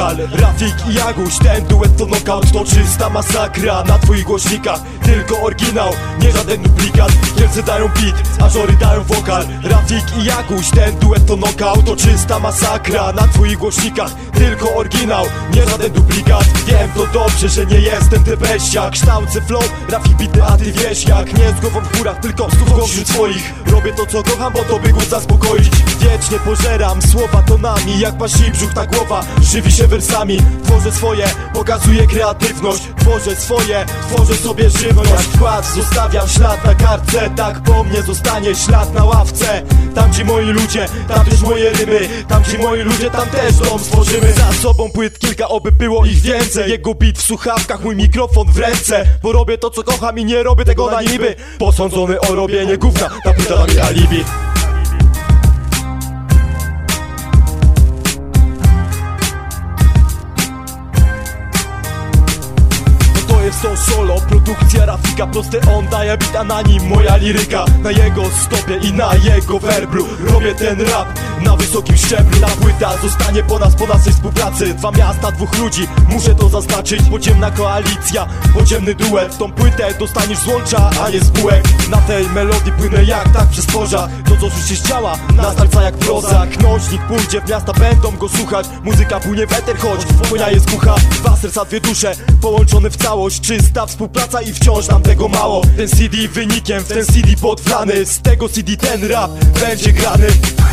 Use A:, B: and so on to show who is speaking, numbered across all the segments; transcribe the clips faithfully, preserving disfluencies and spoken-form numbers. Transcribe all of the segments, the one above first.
A: wokal. Rafik i Jaguś, ten duet to knockout, to czysta masakra. Na twoich głośnikach tylko oryginał, nie żaden duplikat. Kielce dają beat, a żory dają wokal. Rafik i Jaguś, ten duet to knockout, to czysta masakra. Na twoich głośnikach tylko oryginał, nie żaden duplikat. Wiem to dobrze, że nie jestem tebeściak. Kształcę flow, Rafik bity, a ty wiesz jak. Nie z głową w górach, tylko z głową wśród swoich. Robię to co kocham, bo to by głos zaspokoić. Wiecznie pożeram słowa tonami, jak pasi brzuch ta głowa żywi się wersami. Tworzę swoje, pokazuję kreatywność. Tworzę swoje, tworzę sobie żywność. Jak wkład zostawiam ślad na kartce, tak po mnie zostanie ślad na ławce. Tam ci moi ludzie, tam też moje ryby. Tam ci moi ludzie, tam też dom stworzymy. Za sobą płyt kilka, oby było ich więcej. Jego beat w słuchawkach, mój mikrofon w ręce. Bo robię to co kocham i nie robię tego na niby. Posądzony o robienie gówna, ta płyta dla mnie alibi. Jest to solo, produkcja Rafika, proste on daje beat, a na nim moja liryka. Na jego stopie i na jego werblu robię ten rap na wysokim szczeblu. Ta płyta zostanie po nas, po naszej współpracy. Dwa miasta, dwóch ludzi, muszę to zaznaczyć. Podziemna koalicja, podziemny duet. Tą płytę dostaniesz z łącza, a nie z bułek. Na tej melodii płynę jak tak przez porza. To co słyszysz działa, na serca jak proza. Knoźnik pójdzie w miasta, będą go słuchać. Muzyka płynie w eter, choć moja jest głucha. Dwa serca, dwie dusze, połączone w całość. Czysta współpraca i wciąż nam tego mało. Ten C D wynikiem, w ten C D podwlany. Z tego C D ten rap będzie grany.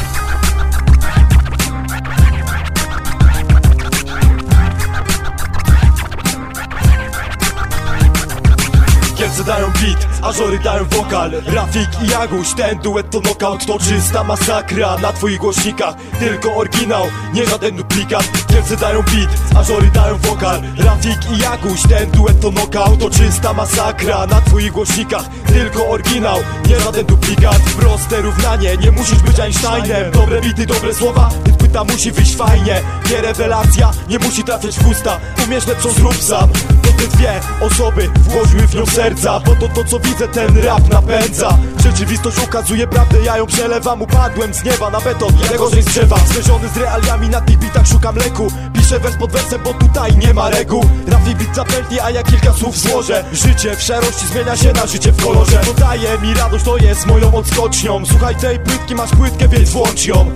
A: Kielce dają beat, a żory dają wokal. Rafik i Jaguś, ten duet to knockout, to czysta masakra. Na twoich głośnikach tylko oryginał, nie żaden duplikat. Kielce dają beat, a żory dają wokal. Rafik i Jaguś, ten duet to knockout, to czysta masakra. Na twoich głośnikach tylko oryginał, nie żaden duplikat. Proste równanie, nie musisz być Einsteinem. Dobre bity, dobre słowa, więc płyta musi wyjść fajnie. Nie rewelacja, nie musi trafiać w usta. Umiesz lepszą, zrób sam. To te dwie osoby włożyły w nią serca, bo to to co widzę ten rap napędza. Rzeczywistość ukazuje prawdę, ja ją przelewam. Upadłem z nieba na beton, najgorzej z drzewa. Zderzony z realiami, na tych bitach szukam leku. Piszę wers pod wersem, bo tutaj nie ma reguł. Rafik bit zapętli, a ja kilka słów złożę. Życie w szarości zmienia się na życie w kolorze. To daje mi radość, to jest moją odskocznią. Słuchaj tej płytki, masz płytkę, więc włącz ją.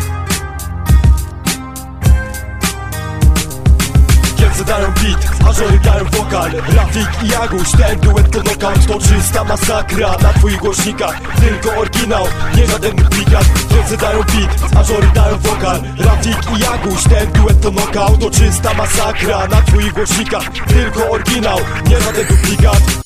A: Kielce dają beat, a żory dają wokal. Rafik i Jaguś, ten duet to knockout, to czysta masakra. Na twoich głośnikach tylko oryginał, nie żaden duplikat. Kielce dają beat, a żory dają wokal. Rafik i Jaguś, ten duet to knockout, to czysta masakra. Na twoich głośnikach tylko oryginał, nie żaden duplikat.